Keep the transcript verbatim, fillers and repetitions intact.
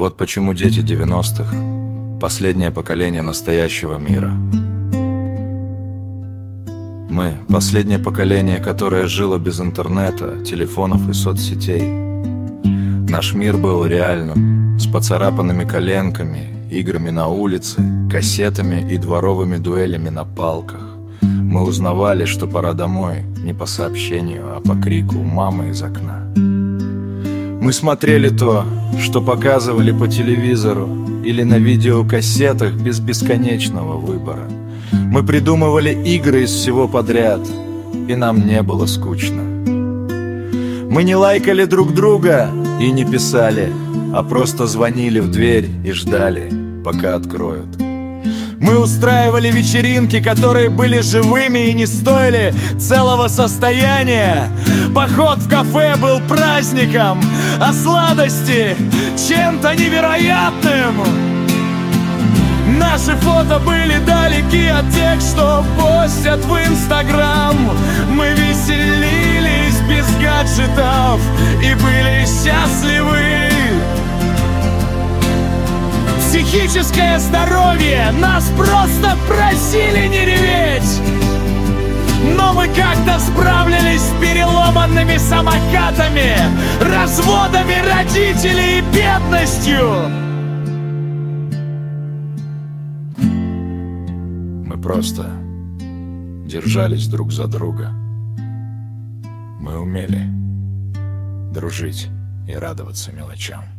Вот почему дети девяностых – последнее поколение настоящего мира. Мы – последнее поколение, которое жило без интернета, телефонов и соцсетей. Наш мир был реальным, с поцарапанными коленками, играми на улице, кассетами и дворовыми дуэлями на палках. Мы узнавали, что пора домой, не по сообщению, а по крику мамы из окна. Мы смотрели то, что показывали по телевизору или на видеокассетах без бесконечного выбора. Мы придумывали игры из всего подряд, и нам не было скучно. Мы не лайкали друг друга и не писали, а просто звонили в дверь и ждали, пока откроют. Мы устраивали вечеринки, которые были живыми и не стоили целого состояния. Поход в кафе был праздником, а сладости чем-то невероятным. Наши фото были далеки от тех, что постят в Инстаграм. Мы веселились без гаджетов и были счастливы. Психическое здоровье нас просто просили не реветь. Но мы как-то справлялись с переломанными самокатами, разводами родителей и бедностью. Мы просто держались друг за друга. Мы умели дружить и радоваться мелочам.